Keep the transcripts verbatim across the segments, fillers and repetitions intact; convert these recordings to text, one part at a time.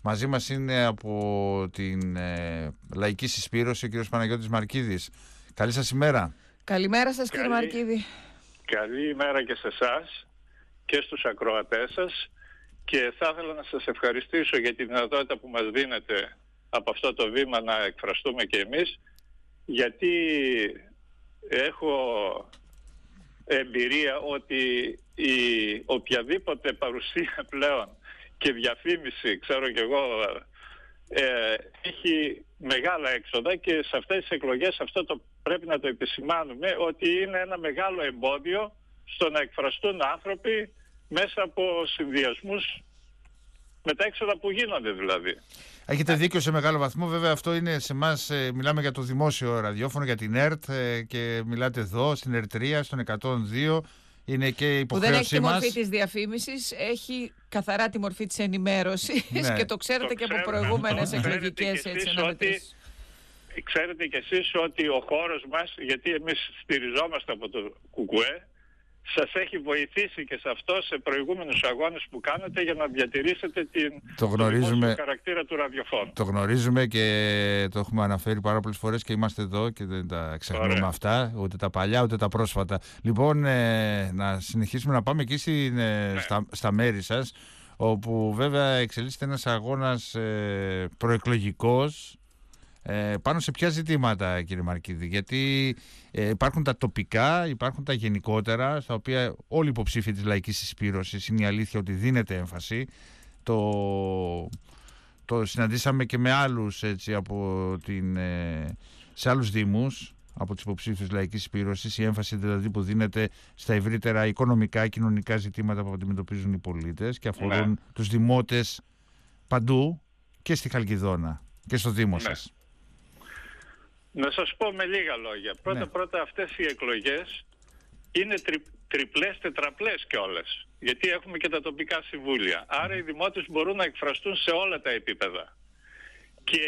Μαζί μας είναι από την ε, Λαϊκή Συσπήρωση ο κ. Παναγιώτης Μαρκίδης. Καλή σας ημέρα. Καλημέρα σας Καλή, κύριε Μαρκίδη. Καλή ημέρα και σε εσάς και στους ακροατές σας, και θα ήθελα να σας ευχαριστήσω για τη δυνατότητα που μας δίνετε από αυτό το βήμα να εκφραστούμε και εμείς, γιατί έχω εμπειρία ότι η οποιαδήποτε παρουσία πλέον και διαφήμιση, ξέρω κι εγώ, ε, έχει μεγάλα έξοδα, και σε αυτές τις εκλογές αυτό το πρέπει να το επισημάνουμε, ότι είναι ένα μεγάλο εμπόδιο στο να εκφραστούν άνθρωποι μέσα από συνδυασμούς με τα έξοδα που γίνονται δηλαδή. Έχετε δίκιο σε μεγάλο βαθμό. Βέβαια αυτό είναι σε εμάς, ε, μιλάμε για το δημόσιο ραδιόφωνο, για την ΕΡΤ, ε, και μιλάτε εδώ στην ΕΡΤ τρία, στον εκατόν δύο. Είναι και υποχρέωσή μας. Που δεν έχει τη μορφή της διαφήμισης, έχει καθαρά τη μορφή της ενημέρωσης, ναι. Και το ξέρετε το και από προηγούμενες εκλογικές αναμετρήσεις. Ξέρετε κι εσείς ότι ο χώρος μας, γιατί εμείς στηριζόμαστε από το ΚΚΕ, σας έχει βοηθήσει και σε αυτό σε προηγούμενους αγώνες που κάνετε για να διατηρήσετε την, το γνωρίζουμε, τον χαρακτήρα του ραδιοφώνου. Το γνωρίζουμε και το έχουμε αναφέρει πάρα πολλές φορές και είμαστε εδώ και δεν τα ξεχνούμε. Ωραία. Αυτά, ούτε τα παλιά ούτε τα πρόσφατα. Λοιπόν, ε, να συνεχίσουμε να πάμε εκεί στην, ε, ναι. στα, στα μέρη σας, όπου βέβαια εξελίσσεται ένας αγώνας ε, προεκλογικός. Ε, πάνω σε ποια ζητήματα, κύριε Μαρκίδη? Γιατί ε, υπάρχουν τα τοπικά, υπάρχουν τα γενικότερα, στα οποία όλοι οι υποψήφοι της Λαϊκής Συσπήρωσης, είναι η αλήθεια ότι δίνεται έμφαση. Το, το συναντήσαμε και με άλλους, έτσι, από την, ε, σε άλλους δήμους από τις υποψήφιους της Λαϊκής Συσπήρωσης, η έμφαση δηλαδή που δίνεται στα ευρύτερα οικονομικά, κοινωνικά ζητήματα που αντιμετωπίζουν οι πολίτες και αφορούν, ναι, τους δημότες παντού, και στη Χαλκιδόνα και στο Δήμο, ναι, σας. Να σας πω με λίγα λόγια. Πρώτα, ναι. πρώτα αυτές οι εκλογές είναι τρι, τριπλές, τετραπλές κιόλας. Γιατί έχουμε και τα τοπικά συμβούλια. Άρα οι δημότες μπορούν να εκφραστούν σε όλα τα επίπεδα. Και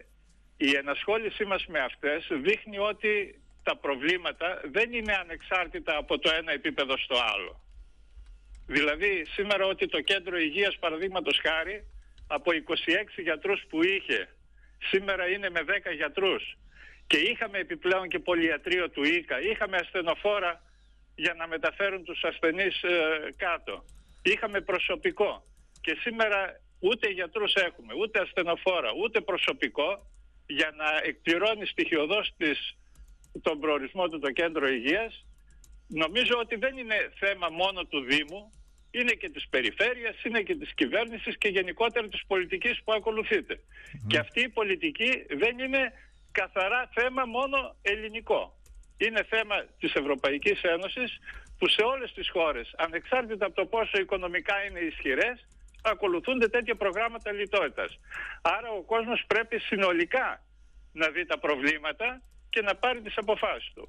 η ενασχόλησή μας με αυτές δείχνει ότι τα προβλήματα δεν είναι ανεξάρτητα από το ένα επίπεδο στο άλλο. Δηλαδή σήμερα ότι το κέντρο υγείας, παραδείγματος χάρη, από είκοσι έξι γιατρούς που είχε, σήμερα είναι με δέκα γιατρούς. Και είχαμε επιπλέον και πολυιατρείο του ΙΚΑ, είχαμε ασθενοφόρα για να μεταφέρουν τους ασθενείς ε, κάτω. Είχαμε προσωπικό. Και σήμερα ούτε γιατρούς έχουμε, ούτε ασθενοφόρα, ούτε προσωπικό για να εκπληρώνει στοιχειοδός της, τον προορισμό του το κέντρο υγείας. Νομίζω ότι δεν είναι θέμα μόνο του Δήμου, είναι και της περιφέρειας, είναι και της κυβέρνησης και γενικότερα της πολιτικής που ακολουθείται. Mm. Και αυτή η πολιτική δεν είναι καθαρά θέμα μόνο ελληνικό. Είναι θέμα της Ευρωπαϊκής Ένωσης, που σε όλες τις χώρες, ανεξάρτητα από το πόσο οικονομικά είναι ισχυρές, ακολουθούνται τέτοια προγράμματα λιτότητας. Άρα ο κόσμος πρέπει συνολικά να δει τα προβλήματα και να πάρει τις αποφάσεις του.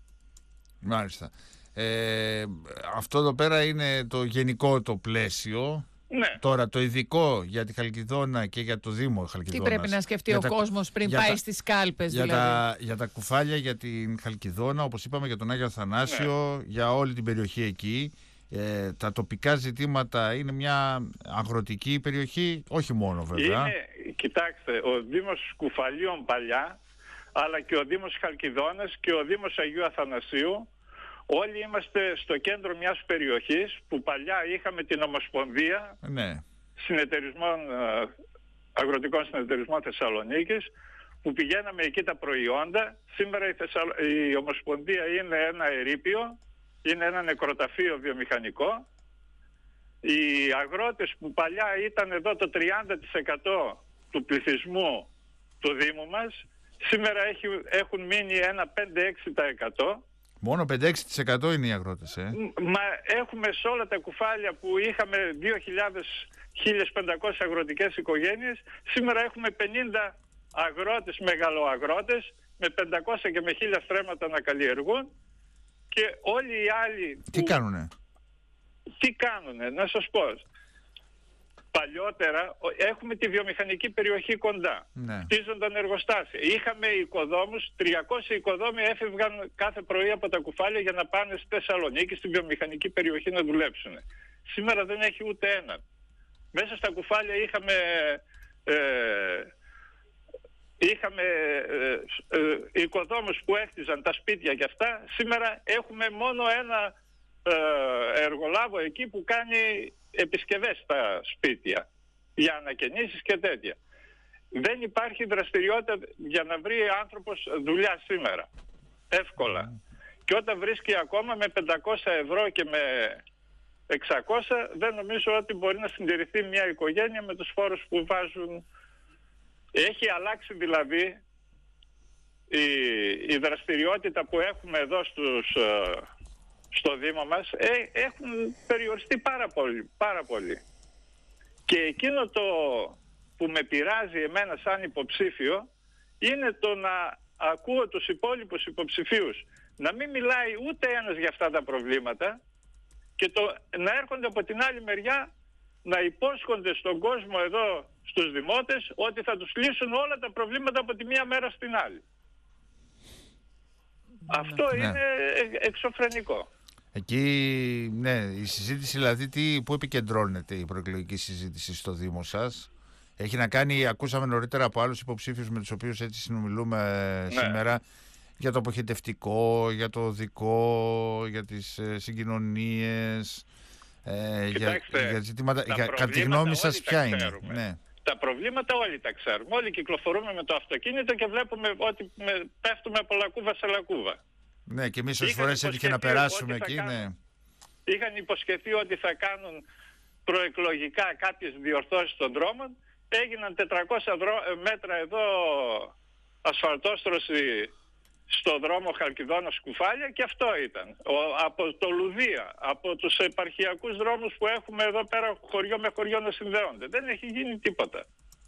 Μάλιστα. Ε, αυτό εδώ πέρα είναι το γενικό το πλαίσιο. Ναι. Τώρα το ειδικό για τη Χαλκιδόνα και για το Δήμο Χαλκιδόνας. Τι πρέπει να σκεφτεί ο τα, κόσμος πριν πάει τα, στις κάλπες για δηλαδή. Τα, για τα κουφάλια, για την Χαλκιδόνα, όπως είπαμε, για τον Άγιο Αθανάσιο, ναι, για όλη την περιοχή εκεί. Ε, τα τοπικά ζητήματα, είναι μια αγροτική περιοχή, όχι μόνο βέβαια. Είναι, κοιτάξτε, ο Δήμος Κουφαλίων παλιά, αλλά και ο Δήμος Χαλκιδόνας και ο Δήμος Αγίου Αθανασίου, όλοι είμαστε στο κέντρο μιας περιοχής που παλιά είχαμε την Ομοσπονδία, ναι, συνεταιρισμών, αγροτικών συνεταιρισμών Θεσσαλονίκης, που πηγαίναμε εκεί τα προϊόντα. Σήμερα η, Θεσσαλ... η Ομοσπονδία είναι ένα ερείπιο, είναι ένα νεκροταφείο βιομηχανικό. Οι αγρότες που παλιά ήταν εδώ το τριάντα τοις εκατό του πληθυσμού του Δήμου μας, σήμερα έχουν μείνει ένα πέντε με έξι τοις εκατό. Μόνο πέντε με έξι τοις εκατό είναι οι αγρότες, ε. Μα έχουμε σε όλα τα κουφάλια που είχαμε δύο χιλιάδες με χίλιες πεντακόσιες αγροτικές οικογένειες, σήμερα έχουμε πενήντα αγρότες, μεγαλοαγρότες, με πεντακόσια και με χίλια στρέμματα να καλλιεργούν, και όλοι οι άλλοι... Που... Τι κάνουνε? Τι κάνουνε, να σας πω. Παλιότερα έχουμε τη βιομηχανική περιοχή κοντά. Ναι. Χτίζονταν εργοστάσια. Είχαμε οικοδόμους, τριακόσιοι οικοδόμοι έφευγαν κάθε πρωί από τα κουφάλια για να πάνε στη Θεσσαλονίκη, στη βιομηχανική περιοχή, να δουλέψουν. Σήμερα δεν έχει ούτε έναν. Μέσα στα κουφάλια είχαμε ε, είχαμε ε, ε, οικοδόμους που έκτιζαν τα σπίτια και αυτά. Σήμερα έχουμε μόνο ένα ε, εργολάβο εκεί που κάνει επισκευές στα σπίτια για ανακαινήσεις και τέτοια. Δεν υπάρχει δραστηριότητα για να βρει άνθρωπος δουλειά σήμερα εύκολα. Και όταν βρίσκει ακόμα με πεντακόσια ευρώ και με εξακόσια, δεν νομίζω ότι μπορεί να συντηρηθεί μια οικογένεια με τους φόρους που βάζουν. Έχει αλλάξει δηλαδή η, η δραστηριότητα που έχουμε εδώ στους, στο Δήμο μας. Ε, έχουν περιοριστεί πάρα πολύ, πάρα πολύ. Και εκείνο το που με πειράζει εμένα σαν υποψήφιο είναι το να ακούω τους υπόλοιπους υποψηφίους να μην μιλάει ούτε ένας για αυτά τα προβλήματα και το, να έρχονται από την άλλη μεριά να υπόσχονται στον κόσμο εδώ, στους δημότες, ότι θα τους λύσουν όλα τα προβλήματα από τη μία μέρα στην άλλη. Ναι. Αυτό ναι. είναι εξωφρενικό. Εκεί, ναι, η συζήτηση δηλαδή, τι, πού επικεντρώνεται η προεκλογική συζήτηση στο Δήμο σας? Έχει να κάνει, ακούσαμε νωρίτερα από άλλους υποψήφιους με τους οποίους έτσι συνομιλούμε ναι. σήμερα, για το αποχετευτικό, για το οδικό, για τις ε, συγκοινωνίες, ε, Κοιτάξτε, για, για ζητήματα. Για, κατά τη γνώμη σας ποια είναι? Ναι. Τα προβλήματα όλοι τα ξέρουμε. Όλοι κυκλοφορούμε με το αυτοκίνητο και βλέπουμε ότι με, πέφτουμε από λακκούβα σε λακκούβα. Ναι, και εμείς όσες φορές έτυχε να περάσουμε εκεί. Κάνουν, ναι. Είχαν υποσχεθεί ότι θα κάνουν προεκλογικά κάποιες διορθώσεις των δρόμων. Έγιναν τετρακόσια μέτρα εδώ ασφαλτόστρωση στο δρόμο Χαλκιδόνος Κουφάλια και αυτό ήταν. Ο, από το Λουδία, από τους επαρχιακούς δρόμους που έχουμε εδώ πέρα χωριό με χωριό να συνδέονται. Δεν έχει γίνει τίποτα.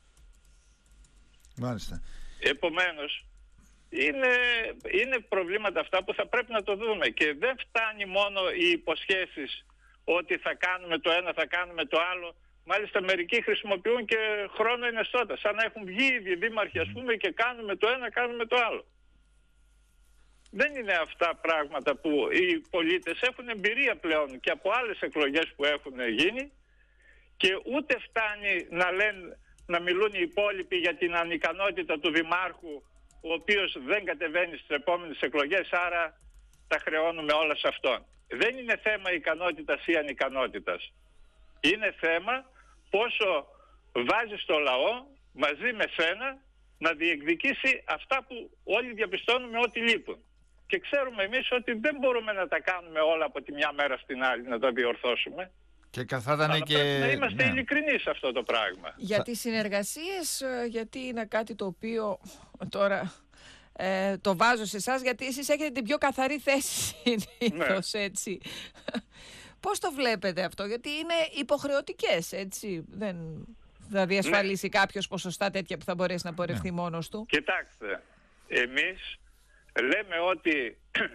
Μάλιστα. Επομένως, είναι, είναι προβλήματα αυτά που θα πρέπει να το δούμε και δεν φτάνει μόνο οι υποσχέσεις ότι θα κάνουμε το ένα, θα κάνουμε το άλλο. Μάλιστα μερικοί χρησιμοποιούν και χρόνο ενεστώτα, σαν να έχουν βγει οι δήμαρχοι ας πούμε και κάνουμε το ένα, κάνουμε το άλλο. Δεν είναι αυτά πράγματα που οι πολίτες έχουν εμπειρία πλέον και από άλλες εκλογές που έχουν γίνει και ούτε φτάνει να λένε, να μιλούν οι υπόλοιποι για την ανικανότητα του Δημάρχου, ο οποίος δεν κατεβαίνει στις επόμενες εκλογές, άρα τα χρεώνουμε όλα σε αυτόν. Δεν είναι θέμα ικανότητας ή ανικανότητας. Είναι θέμα πόσο βάζεις το λαό μαζί με σένα να διεκδικήσει αυτά που όλοι διαπιστώνουμε ότι λείπουν. Και ξέρουμε εμείς ότι δεν μπορούμε να τα κάνουμε όλα από τη μια μέρα στην άλλη, να τα διορθώσουμε. Και καθάτανε Αλλά και... πρέπει να είμαστε ναι. ειλικρινείς σε αυτό το πράγμα. Για τις συνεργασίες, γιατί είναι κάτι το οποίο τώρα ε, το βάζω σε εσάς, γιατί εσείς έχετε την πιο καθαρή θέση συνήθως, ναι. έτσι. Πώς το βλέπετε αυτό? Γιατί είναι υποχρεωτικές, έτσι. Δεν θα διασφαλίσει ναι. κάποιος ποσοστά τέτοια που θα μπορέσει να πορευτεί ναι. μόνος του. Κοιτάξτε, εμείς λέμε ότι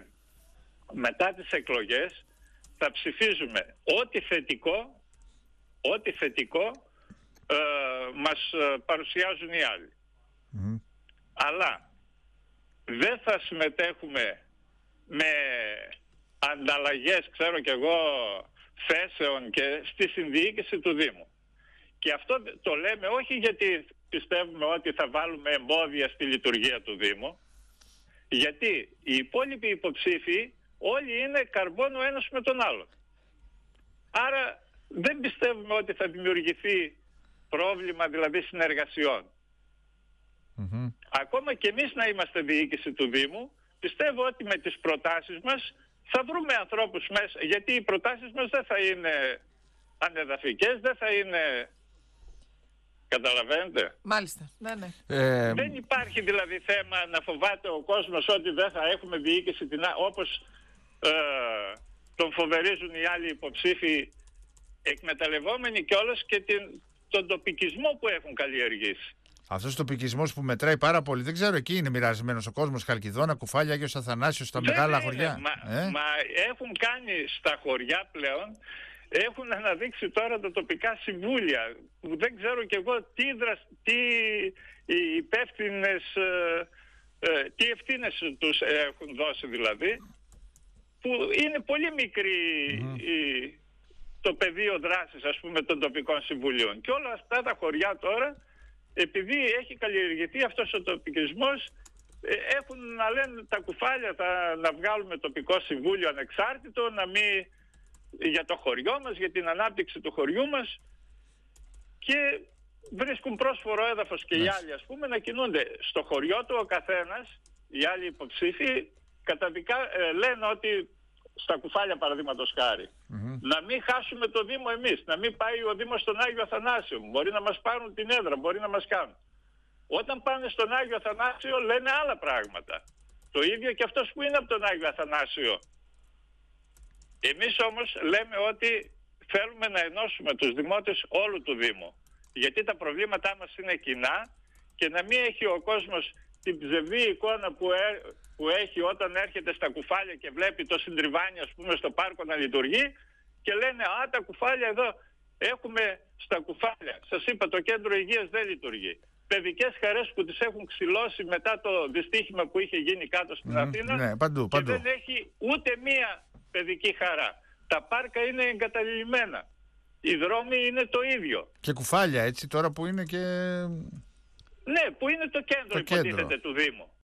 μετά τις εκλογές θα ψηφίζουμε ό,τι θετικό, ό,τι θετικό ε, μας παρουσιάζουν οι άλλοι. Mm. Αλλά δεν θα συμμετέχουμε με ανταλλαγές, ξέρω κι εγώ, θέσεων και στη συνδιοίκηση του Δήμου. Και αυτό το λέμε όχι γιατί πιστεύουμε ότι θα βάλουμε εμπόδια στη λειτουργία του Δήμου, γιατί οι υπόλοιποι υποψήφοι όλοι είναι καρμπόν ο ένας με τον άλλο. Άρα δεν πιστεύουμε ότι θα δημιουργηθεί πρόβλημα δηλαδή συνεργασιών. Mm-hmm. Ακόμα και εμείς να είμαστε διοίκηση του Δήμου, πιστεύω ότι με τις προτάσεις μας θα βρούμε ανθρώπους μέσα, γιατί οι προτάσεις μας δεν θα είναι ανεδαφικές, δεν θα είναι... Καταλαβαίνετε. Μάλιστα. Ναι, ναι. Ε... Δεν υπάρχει δηλαδή θέμα να φοβάται ο κόσμος ότι δεν θα έχουμε διοίκηση την... όπως ε, τον φοβερίζουν οι άλλοι υποψήφοι, εκμεταλλευόμενοι κιόλας και την... τον τοπικισμό που έχουν καλλιεργήσει. Αυτός ο τοπικισμός που μετράει πάρα πολύ, δεν ξέρω, εκεί είναι μοιρασμένος ο κόσμος, Χαλκιδόνα, Κουφάλια, Άγιος Αθανάσιος, στα δεν μεγάλα είναι. χωριά. Μα, ε? μα έχουν κάνει στα χωριά πλέον, έχουν αναδείξει τώρα τα τοπικά συμβούλια, που δεν ξέρω κι εγώ τι, δρασ... τι υπεύθυνες, ε, ε, τι ευθύνες τους έχουν δώσει δηλαδή, που είναι πολύ μικρή mm. η, το πεδίο δράσης ας πούμε των τοπικών συμβουλίων. Και όλα αυτά τα χωριά τώρα επειδή έχει καλλιεργηθεί αυτός ο τοπικισμός, έχουν να λένε τα κουφάλια θα, να βγάλουμε τοπικό συμβούλιο ανεξάρτητο, να μην, για το χωριό μας, για την ανάπτυξη του χωριού μας, και βρίσκουν πρόσφορο έδαφος και οι άλλοι, ας πούμε, να κινούνται. Στο χωριό του ο καθένας, οι άλλοι υποψήφοι, καταδικά, ε, λένε ότι στα κουφάλια, παραδείγματος χάρη, mm-hmm. να μην χάσουμε το Δήμο εμείς, να μην πάει ο Δήμος στον Άγιο Αθανάσιο. Μπορεί να μας πάρουν την έδρα, μπορεί να μας κάνουν. Όταν πάνε στον Άγιο Αθανάσιο λένε άλλα πράγματα. Το ίδιο και αυτός που είναι από τον Άγιο Αθανάσιο. Εμείς όμως λέμε ότι θέλουμε να ενώσουμε τους δημότες όλου του Δήμου. Γιατί τα προβλήματά μας είναι κοινά και να μην έχει ο κόσμος την ψευδή εικόνα που, έ, που έχει όταν έρχεται στα κουφάλια και βλέπει το συντριβάνι, ας πούμε, στο πάρκο να λειτουργεί και λένε «Α, τα κουφάλια εδώ έχουμε στα κουφάλια». Σας είπα, το κέντρο υγείας δεν λειτουργεί. Παιδικές χαρές που τις έχουν ξυλώσει μετά το δυστύχημα που είχε γίνει κάτω στην mm, Αθήνα, ναι, παντού, και παντού. δεν έχει ούτε μία παιδική χαρά. Τα πάρκα είναι εγκαταλειμμένα. Οι δρόμοι είναι το ίδιο. Και κουφάλια, έτσι, τώρα που είναι και... Ναι, που είναι το κέντρο, το υποτίθεται, κέντρο του Δήμου.